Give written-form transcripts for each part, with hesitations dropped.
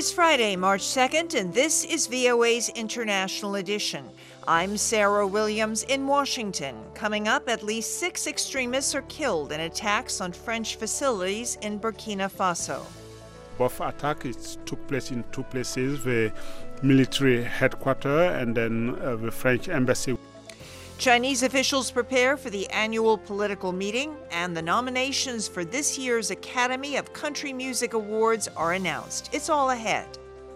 is Friday, March 2nd, and this is VOA's International Edition. I'm Sarah Williams in Washington. Coming up, at least 6 extremists are killed in attacks on French facilities in Burkina Faso. Both attacks took place in two places, the military headquarters and then the French embassy. Chinese officials prepare for the annual political meeting, and the nominations for this year's Academy of Country Music Awards are announced. It's all ahead.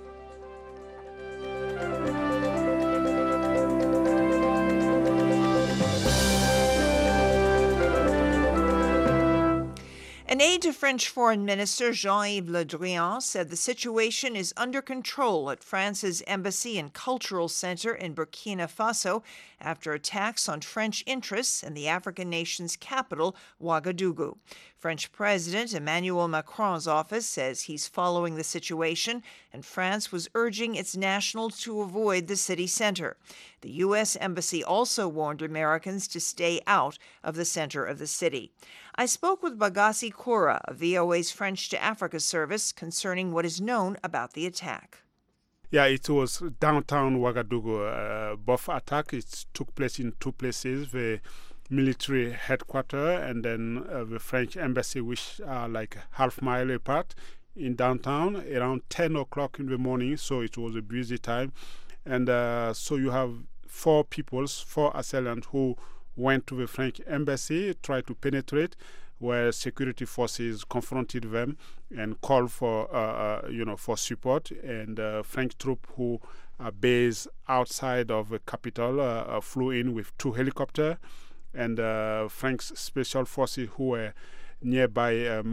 An aide to French Foreign Minister Jean-Yves Le Drian said the situation is under control at France's embassy and cultural center in Burkina Faso after attacks on French interests in the African nation's capital, Ouagadougou. French President Emmanuel Macron's office says he's following the situation, and France was urging its nationals to avoid the city center. The U.S. Embassy also warned Americans to stay out of the center of the city. I spoke with Bagassi Koura of VOA's French to Africa service concerning what is known about the attack. Yeah, it was downtown Ouagadougou. Both attacks took place in two places, the military headquarters and then the French embassy, which are like half mile apart in downtown, around 10 o'clock in the morning, so it was a busy time. And so you have four assailants who went to the French embassy, tried to penetrate, where security forces confronted them and called for for support. And French troops who are based outside of the capital flew in with 2 helicopters, and French special forces who were nearby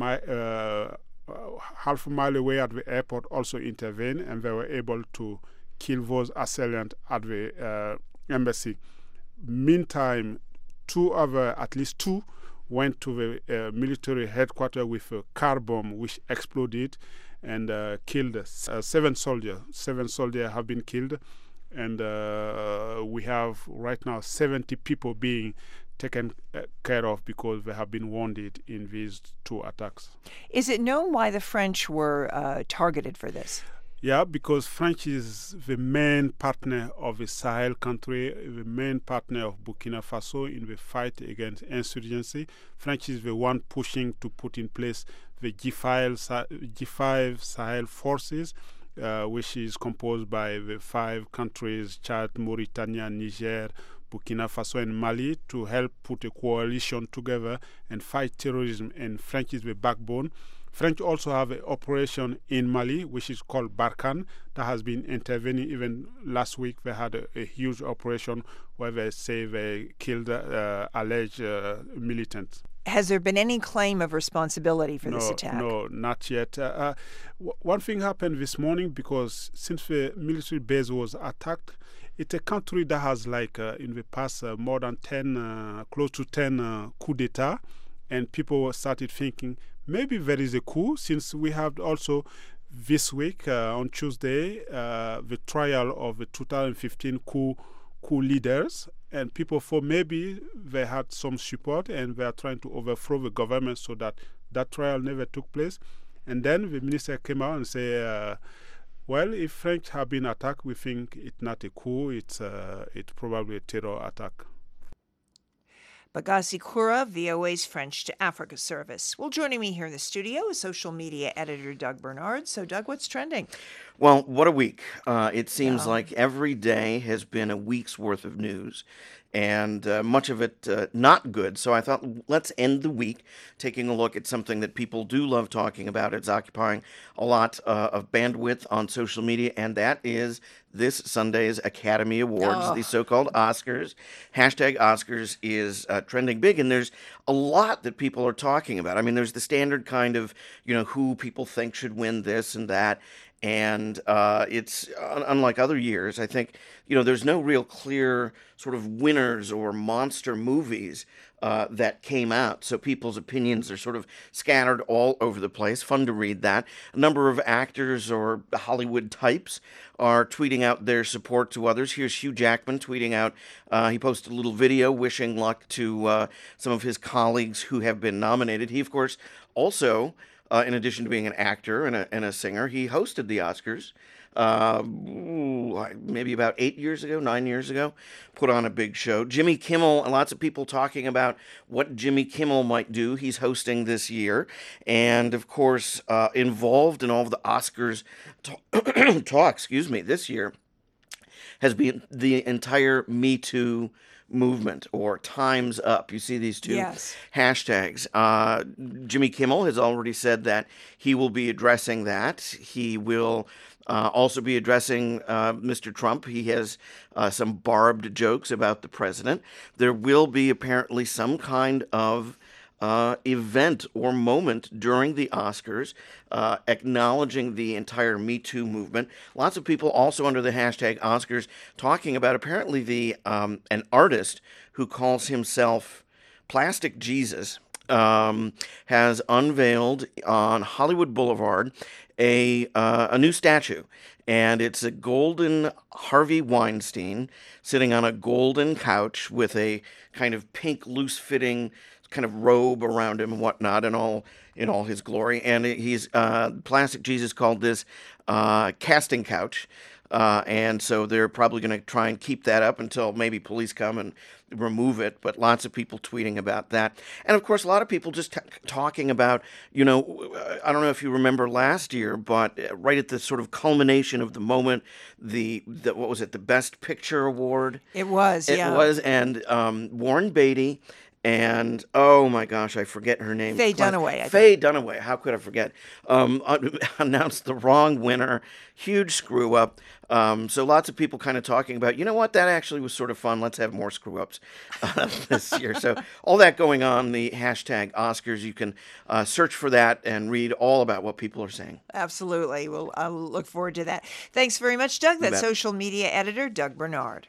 half a mile away at the airport also intervened, and they were able to kill those assailants at the embassy. Meantime, at least two went to the military headquarters with a car bomb which exploded and killed 7 soldiers. 7 soldiers have been killed, and we have right now 70 people being taken care of because they have been wounded in these 2 attacks. Is it known why the French were targeted for this? Yeah, because France is the main partner of the Sahel country, the main partner of Burkina Faso in the fight against insurgency. France is the one pushing to put in place the G5 Sahel forces, which is composed by the 5 countries, Chad, Mauritania, Niger, Burkina Faso and Mali, to help put a coalition together and fight terrorism. And France is the backbone. French also have an operation in Mali, which is called Barkhane, that has been intervening. Even last week, they had a huge operation where they say they killed alleged militants. Has there been any claim of responsibility for this attack? No, not yet. One thing happened this morning, because since the military base was attacked, it's a country that has, in the past, more than 10, close to 10 coups d'etat, and people started thinking, maybe there is a coup, since we have also this week, on Tuesday, the trial of the 2015 coup leaders, and people thought maybe they had some support and they are trying to overthrow the government so that trial never took place. And then the minister came out and said, well, if French have been attacked, we think it's not a coup, it's probably a terror attack. Bagassi Koura, VOA's French to Africa service. Well, joining me here in the studio is social media editor Doug Bernard. So, Doug, what's trending? Well, what a week. It seems like every day has been a week's worth of news, and much of it not good. So I thought, let's end the week taking a look at something that people do love talking about. It's occupying a lot of bandwidth on social media, and that is this Sunday's Academy Awards, the so-called Oscars. Hashtag Oscars is trending big, and there's a lot that people are talking about. I mean, there's the standard kind of, who people think should win this and that. And it's unlike other years, I think, there's no real clear sort of winners or monster movies that came out. So people's opinions are sort of scattered all over the place. Fun to read that. A number of actors or Hollywood types are tweeting out their support to others. Here's Hugh Jackman tweeting out. He posted a little video wishing luck to some of his colleagues who have been nominated. He, of course, also in addition to being an actor and a singer. He hosted the Oscars maybe about 9 years ago, put on a big show. Jimmy Kimmel, lots of people talking about what Jimmy Kimmel might do. He's hosting this year. And, of course, involved in all of the Oscars talk, this year has been the entire Me Too movement, or Time's Up. You see these two hashtags. Jimmy Kimmel has already said that he will be addressing that. He will also be addressing Mr. Trump. He has some barbed jokes about the president. There will be apparently some kind of event or moment during the Oscars acknowledging the entire Me Too movement. Lots of people also under the hashtag Oscars talking about apparently an artist who calls himself Plastic Jesus has unveiled on Hollywood Boulevard a new statue, and it's a golden Harvey Weinstein sitting on a golden couch with a kind of pink, loose-fitting kind of robe around him and whatnot, and all in all his glory. And he's Plastic Jesus called this casting couch. And so they're probably going to try and keep that up until maybe police come and remove it. But lots of people tweeting about that. And, of course, a lot of people just talking about, I don't know if you remember last year, but right at the sort of culmination of the moment, what was it, the Best Picture Award? It was, It was, and Warren Beatty and, oh my gosh, I forget her name. Faye Dunaway. Faye Dunaway, how could I forget? Announced the wrong winner. Huge screw up. So lots of people kind of talking about, you know what, that actually was sort of fun. Let's have more screw ups this year. So all that going on, the hashtag Oscars, you can search for that and read all about what people are saying. Absolutely. Well, I'll look forward to that. Thanks very much, Doug. That's social media editor Doug Bernard.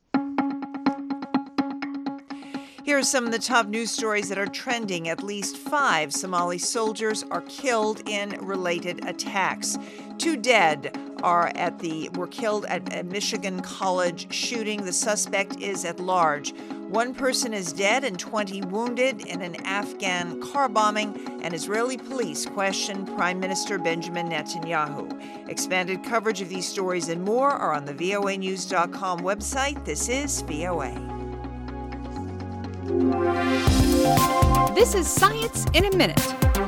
Here are some of the top news stories that are trending. At least 5 Somali soldiers are killed in related attacks. 2 dead were killed at a Michigan college shooting. The suspect is at large. 1 person is dead and 20 wounded in an Afghan car bombing, and Israeli police question Prime Minister Benjamin Netanyahu. Expanded coverage of these stories and more are on the voanews.com website. This is VOA. This is Science in a Minute.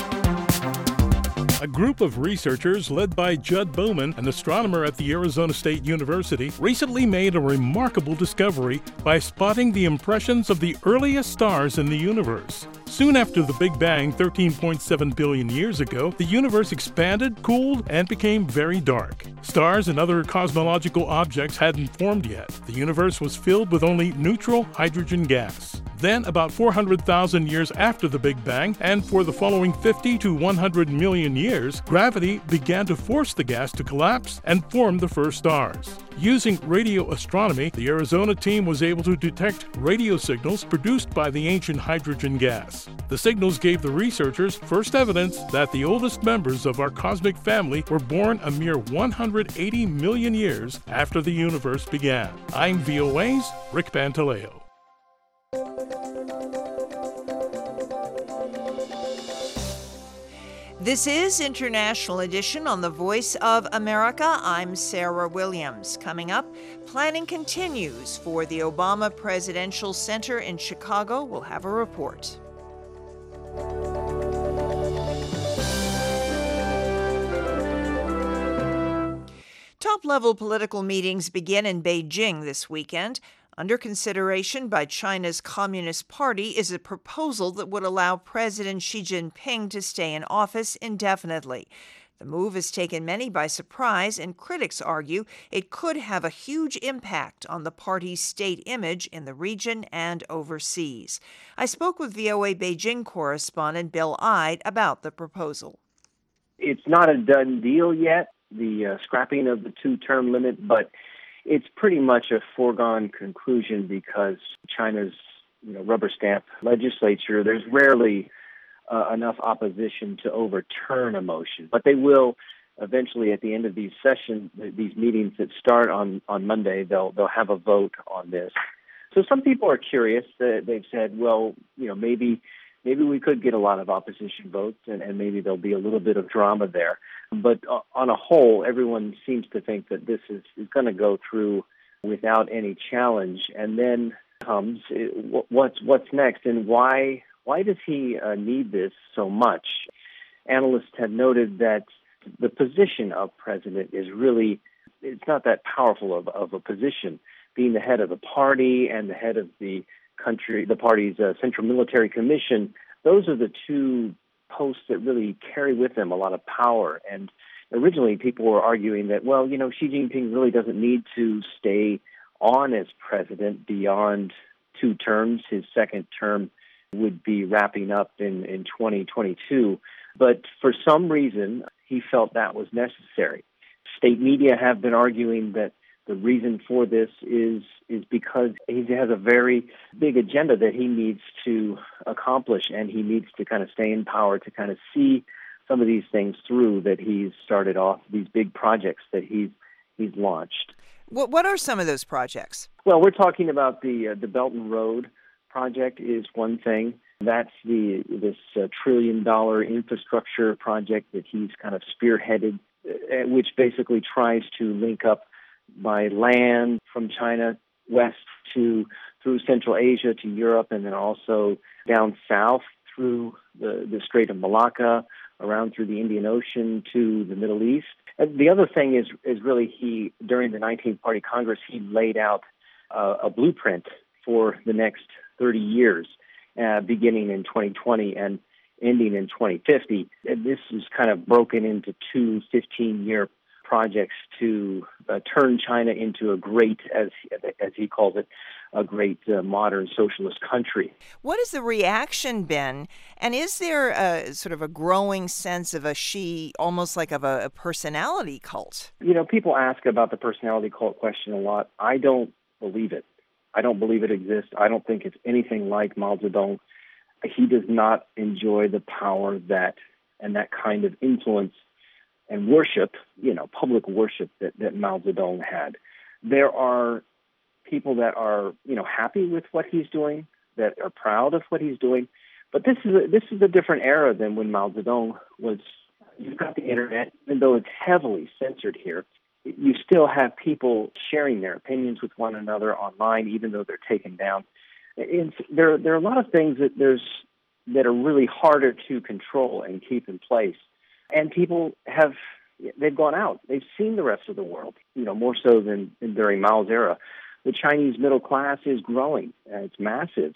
A group of researchers led by Judd Bowman, an astronomer at the Arizona State University, recently made a remarkable discovery by spotting the impressions of the earliest stars in the universe. Soon after the Big Bang, 13.7 billion years ago, the universe expanded, cooled, and became very dark. Stars and other cosmological objects hadn't formed yet. The universe was filled with only neutral hydrogen gas. Then, about 400,000 years after the Big Bang, and for the following 50 to 100 million years, gravity began to force the gas to collapse and form the first stars. Using radio astronomy, the Arizona team was able to detect radio signals produced by the ancient hydrogen gas. The signals gave the researchers first evidence that the oldest members of our cosmic family were born a mere 180 million years after the universe began. I'm VOA's Rick Pantaleo. This is International Edition on the Voice of America. I'm Sarah Williams. Coming up, planning continues for the Obama Presidential Center in Chicago. We'll have a report. Top-level political meetings begin in Beijing this weekend. Under consideration by China's Communist Party is a proposal that would allow President Xi Jinping to stay in office indefinitely. The move has taken many by surprise, and critics argue it could have a huge impact on the party's state image in the region and overseas. I spoke with VOA Beijing correspondent Bill Ide about the proposal. It's not a done deal yet, the scrapping of the 2-term limit, but it's pretty much a foregone conclusion because China's rubber stamp legislature, there's rarely enough opposition to overturn a motion. But they will eventually, at the end of these sessions, these meetings that start on Monday, they'll have a vote on this. So some people are curious. They've said, well, maybe maybe we could get a lot of opposition votes, and maybe there'll be a little bit of drama there. But on a whole, everyone seems to think that this is going to go through without any challenge. And then comes what's next, and why does he need this so much? Analysts have noted that the position of president is really, it's not that powerful of a position. Being the head of the party and the head of the party's Central Military Commission, those are the two posts that really carry with them a lot of power. And originally people were arguing that, well, Xi Jinping really doesn't need to stay on as president beyond 2 terms. His second term would be wrapping up in 2022. But for some reason, he felt that was necessary. State media have been arguing that the reason for this is because he has a very big agenda that he needs to accomplish, and he needs to kind of stay in power to kind of see some of these things through that he's started off, these big projects that he's launched. What are some of those projects? Well, we're talking about the Belt and Road project is one thing. That's this $1 trillion infrastructure project that he's kind of spearheaded, which basically tries to link up by land from China west through Central Asia to Europe, and then also down south through the Strait of Malacca, around through the Indian Ocean to the Middle East. And the other thing is really during the 19th Party Congress, he laid out a blueprint for the next 30 years, beginning in 2020 and ending in 2050. And this is kind of broken into 2 15-year projects to turn China into a great, as he calls it, a great modern socialist country. What has the reaction been? And is there a sort of a growing sense of a Xi, almost like of a personality cult? People ask about the personality cult question a lot. I don't believe it. I don't believe it exists. I don't think it's anything like Mao Zedong. He does not enjoy the power that kind of influence and worship, public worship that Mao Zedong had. There are people that are, happy with what he's doing, that are proud of what he's doing. But this is a different era than when Mao Zedong was. You've got the internet, even though it's heavily censored here, you still have people sharing their opinions with one another online, even though they're taken down. There are a lot of things that are really harder to control and keep in place. And people they've gone out. They've seen the rest of the world, more so than during Mao's era. The Chinese middle class is growing. It's massive.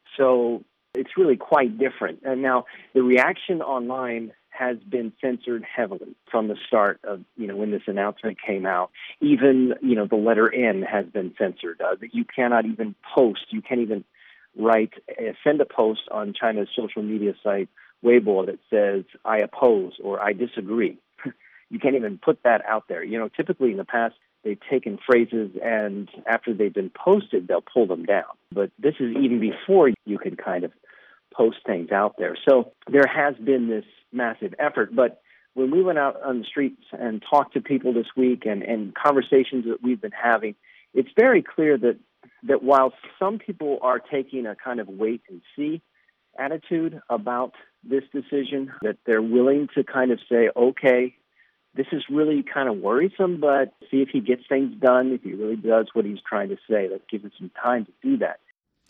So it's really quite different. And now the reaction online has been censored heavily from the start of, when this announcement came out. Even, the letter N has been censored. That you cannot even post. You can't even send a post on China's social media site, Weibo, that says, I oppose or I disagree. You can't even put that out there. Typically in the past, they've taken phrases and after they've been posted, they'll pull them down. But this is even before you could kind of post things out there. So there has been this massive effort. But when we went out on the streets and talked to people this week and conversations that we've been having, it's very clear that while some people are taking a kind of wait and see attitude about this decision, that they're willing to kind of say, okay, this is really kind of worrisome, but see if he gets things done, if he really does what he's trying to say. Let's give him some time to do that.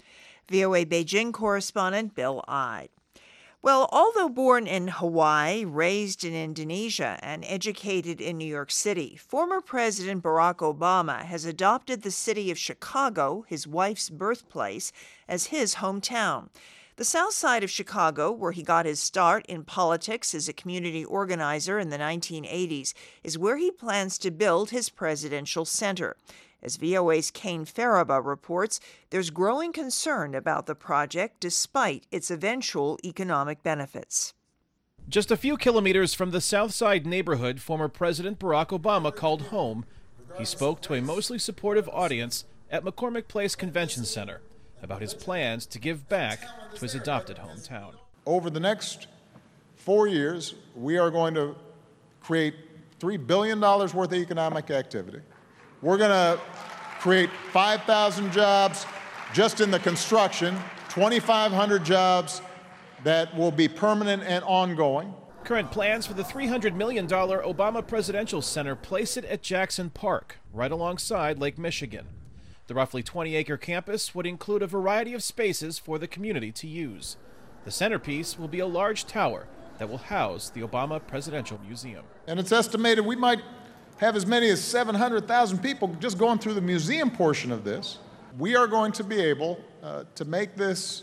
VOA Beijing correspondent Bill Ide. Well, although born in Hawaii, raised in Indonesia, and educated in New York City, former President Barack Obama has adopted the city of Chicago, his wife's birthplace, as his hometown. The south side of Chicago, where he got his start in politics as a community organizer in the 1980s, is where he plans to build his presidential center. As VOA's Kane Faraba reports, there's growing concern about the project despite its eventual economic benefits. Just a few kilometers from the South Side neighborhood former President Barack Obama called home, he spoke to a mostly supportive audience at McCormick Place Convention Center about his plans to give back to his adopted hometown. Over the next 4 years, we are going to create $3 billion worth of economic activity. We're going to create 5,000 jobs just in the construction, 2,500 jobs that will be permanent and ongoing. Current plans for the $300 million Obama Presidential Center place it at Jackson Park, right alongside Lake Michigan. The roughly 20-acre campus would include a variety of spaces for the community to use. The centerpiece will be a large tower that will house the Obama Presidential Museum. And it's estimated we might have as many as 700,000 people just going through the museum portion of this. We are going to be able to make this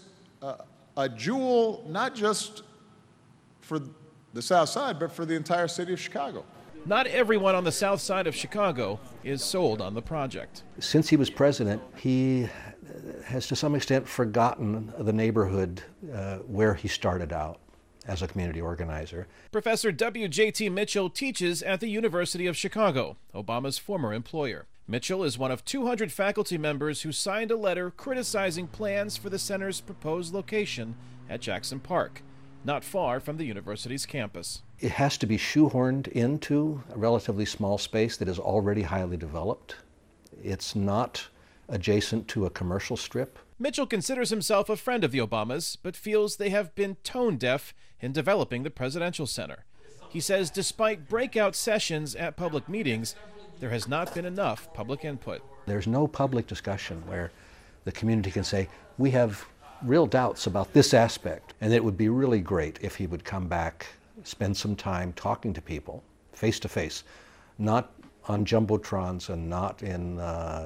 a jewel, not just for the South Side, but for the entire city of Chicago. Not everyone on the south side of Chicago is sold on the project. Since he was president, he has to some extent forgotten the neighborhood where he started out as a community organizer. Professor W.J.T. Mitchell teaches at the University of Chicago, Obama's former employer. Mitchell is one of 200 faculty members who signed a letter criticizing plans for the center's proposed location at Jackson Park, not far from the university's campus. It has to be shoehorned into a relatively small space that is already highly developed. It's not adjacent to a commercial strip. Mitchell considers himself a friend of the Obamas, but feels they have been tone deaf in developing the Presidential Center. He says despite breakout sessions at public meetings, there has not been enough public input. There's no public discussion where the community can say, we have real doubts about this aspect, and it would be really great if he would come back, spend some time talking to people face to face, not on jumbotrons and not in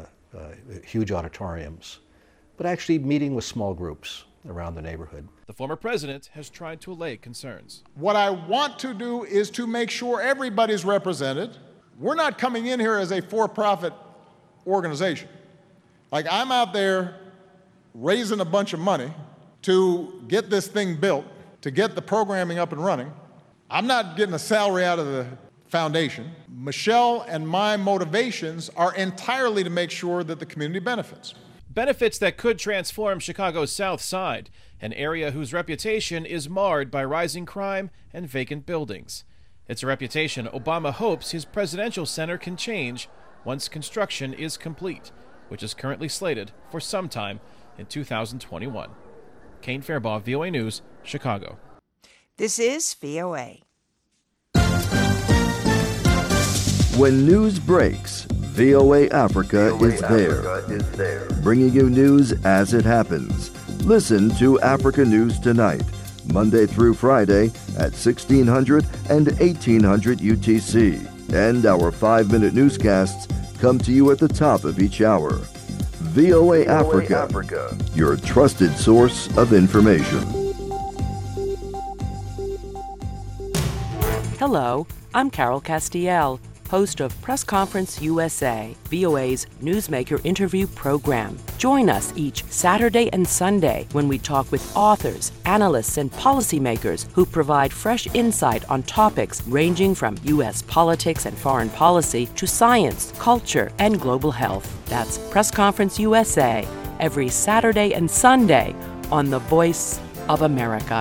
huge auditoriums, but actually meeting with small groups around the neighborhood. The former president has tried to allay concerns. What I want to do is to make sure everybody's represented. We're not coming in here as a for-profit organization. Like, I'm out there raising a bunch of money to get this thing built, to get the programming up and running. I'm not getting a salary out of the foundation. Michelle and my motivations are entirely to make sure that the community benefits. Benefits that could transform Chicago's South Side, an area whose reputation is marred by rising crime and vacant buildings. It's a reputation Obama hopes his presidential center can change once construction is complete, which is currently slated for sometime in 2021. Kane Fairbaugh, VOA News, Chicago. This is VOA. When news breaks, VOA Africa is there, bringing you news as it happens. Listen to Africa News Tonight, Monday through Friday at 1600 and 1800 UTC. And our 5-minute newscasts come to you at the top of each hour. VOA Africa, your trusted source of information. Hello, I'm Carol Castiel, host of Press Conference USA, VOA's newsmaker interview program. Join us each Saturday and Sunday when we talk with authors, analysts, and policymakers who provide fresh insight on topics ranging from U.S. politics and foreign policy to science, culture, and global health. That's Press Conference USA, every Saturday and Sunday on The Voice of America.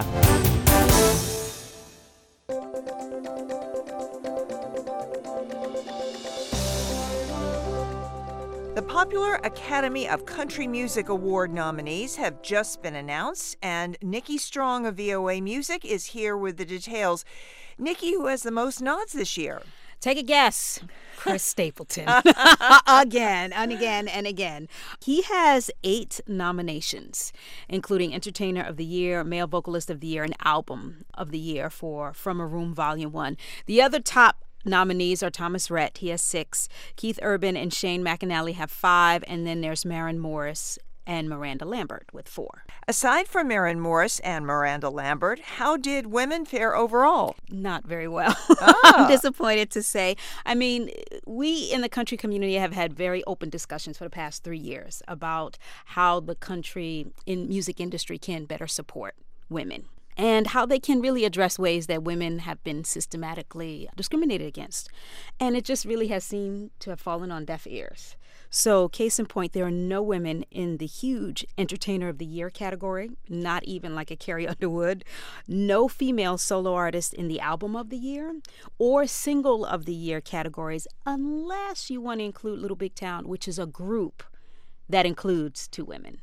The Popular Academy of Country Music Award nominees have just been announced, and Nikki Strong of VOA Music is here with the details. Nikki, who has the most nods this year? Take a guess. Chris Stapleton. Again and again and again. He has 8 nominations, including Entertainer of the Year, Male Vocalist of the Year, and Album of the Year for From a Room Volume 1. The other top nominees are Thomas Rhett. He has 6. Keith Urban and Shane McAnally have 5. And then there's Maren Morris and Miranda Lambert with 4. Aside from Maren Morris and Miranda Lambert, how did women fare overall? Not very well. I'm disappointed to say. I mean, we in the country community have had very open discussions for the past 3 years about how the country in music industry can better support women and how they can really address ways that women have been systematically discriminated against. And it just really has seemed to have fallen on deaf ears. So, case in point, there are no women in the huge Entertainer of the Year category, not even like a Carrie Underwood, no female solo artist in the Album of the Year, or Single of the Year categories, unless you want to include Little Big Town, which is a group that includes 2 women.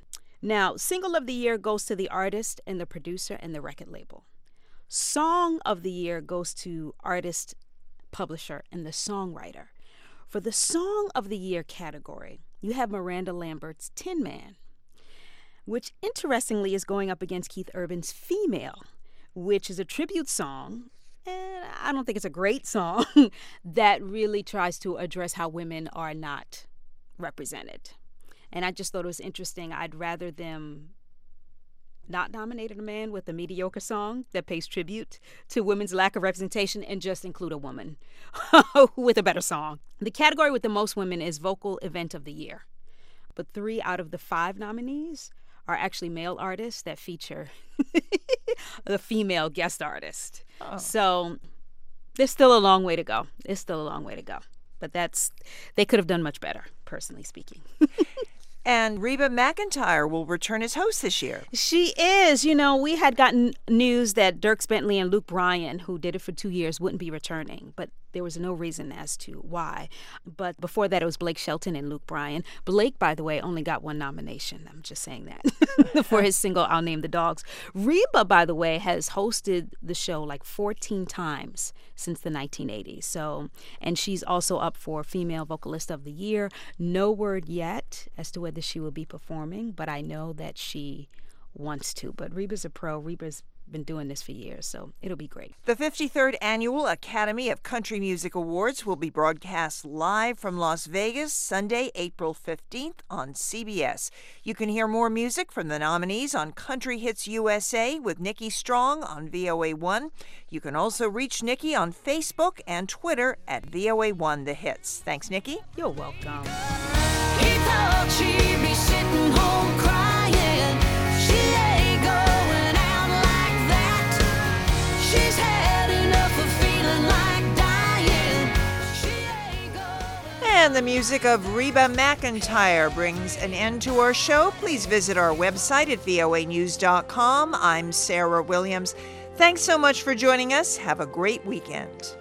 Now, Single of the Year goes to the artist and the producer and the record label. Song of the Year goes to artist, publisher, and the songwriter. For the Song of the Year category, you have Miranda Lambert's Tin Man, which interestingly is going up against Keith Urban's Female, which is a tribute song, and I don't think it's a great song, that really tries to address how women are not represented. And I just thought it was interesting. I'd rather them not nominate a man with a mediocre song that pays tribute to women's lack of representation and just include a woman with a better song. The category with the most women is Vocal Event of the Year. But 3 out of the 5 nominees are actually male artists that feature the female guest artist. Oh. So there's still a long way to go. But they could have done much better, personally speaking. And Reba McEntire will return as host this year. She is. You know, we had gotten news that Dierks Bentley and Luke Bryan, who did it for 2 years, wouldn't be returning. But there was no reason as to why. But before that, it was Blake Shelton and Luke Bryan. Blake, by the way, only got 1 nomination. I'm just saying that for his single, I'll Name the Dogs. Reba, by the way, has hosted the show like 14 times since the 1980s. So, and she's also up for Female Vocalist of the Year. No word yet as to whether she will be performing, but I know that she wants to. But Reba's a pro. Reba's been doing this for years, so it'll be great. The 53rd Annual Academy of Country Music Awards will be broadcast live from Las Vegas Sunday, April 15th on CBS. You can hear more music from the nominees on Country Hits USA with Nikki Strong on VOA1. You can also reach Nikki on Facebook and Twitter at VOA1 The Hits. Thanks, Nikki. You're welcome. He thought she'd be sitting home crying. She ain't going out like that. She's had enough of feeling like dying. She ain't going. And the music of Reba McEntire brings an end to our show. Please visit our website at voanews.com. I'm Sarah Williams. Thanks so much for joining us. Have a great weekend.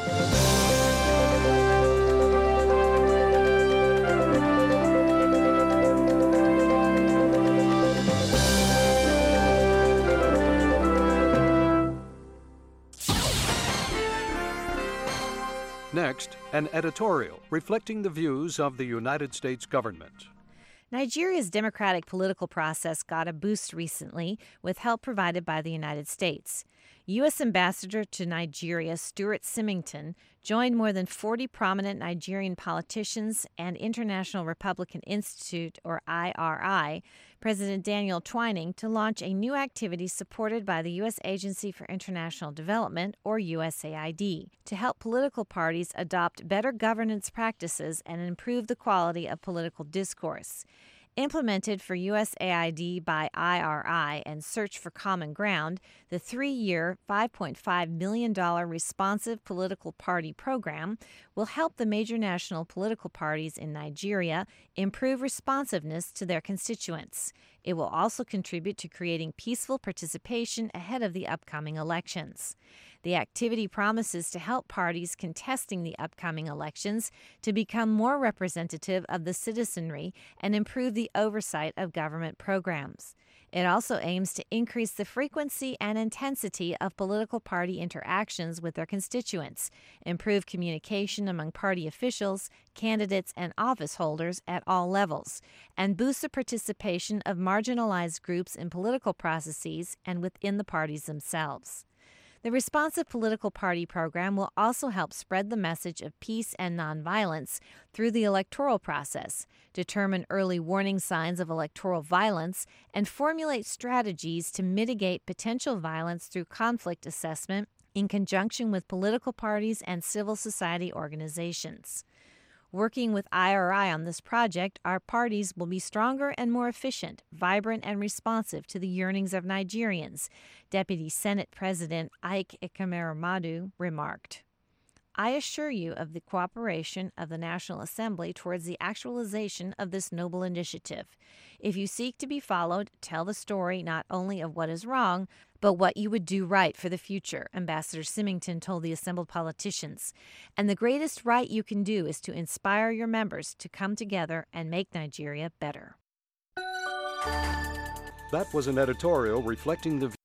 Next, an editorial reflecting the views of the United States government. Nigeria's democratic political process got a boost recently with help provided by the United States. U.S. Ambassador to Nigeria Stuart Symington joined more than 40 prominent Nigerian politicians and International Republican Institute, or IRI, President Daniel Twining, to launch a new activity supported by the U.S. Agency for International Development, or USAID, to help political parties adopt better governance practices and improve the quality of political discourse. Implemented for USAID by IRI and Search for Common Ground, the 3-year, $5.5 million responsive political party program will help the major national political parties in Nigeria improve responsiveness to their constituents. It will also contribute to creating peaceful participation ahead of the upcoming elections. The activity promises to help parties contesting the upcoming elections to become more representative of the citizenry and improve the oversight of government programs. It also aims to increase the frequency and intensity of political party interactions with their constituents, improve communication among party officials, candidates, and office holders at all levels, and boost the participation of marginalized groups in political processes and within the parties themselves. The Responsive Political Party program will also help spread the message of peace and nonviolence through the electoral process, determine early warning signs of electoral violence, and formulate strategies to mitigate potential violence through conflict assessment in conjunction with political parties and civil society organizations. Working with IRI on this project, our parties will be stronger and more efficient, vibrant and responsive to the yearnings of Nigerians, Deputy Senate President Ike Ekameramadu remarked. I assure you of the cooperation of the National Assembly towards the actualization of this noble initiative. If you seek to be followed, tell the story not only of what is wrong, but what you would do right for the future, Ambassador Symington told the assembled politicians. And the greatest right you can do is to inspire your members to come together and make Nigeria better. That was an editorial reflecting the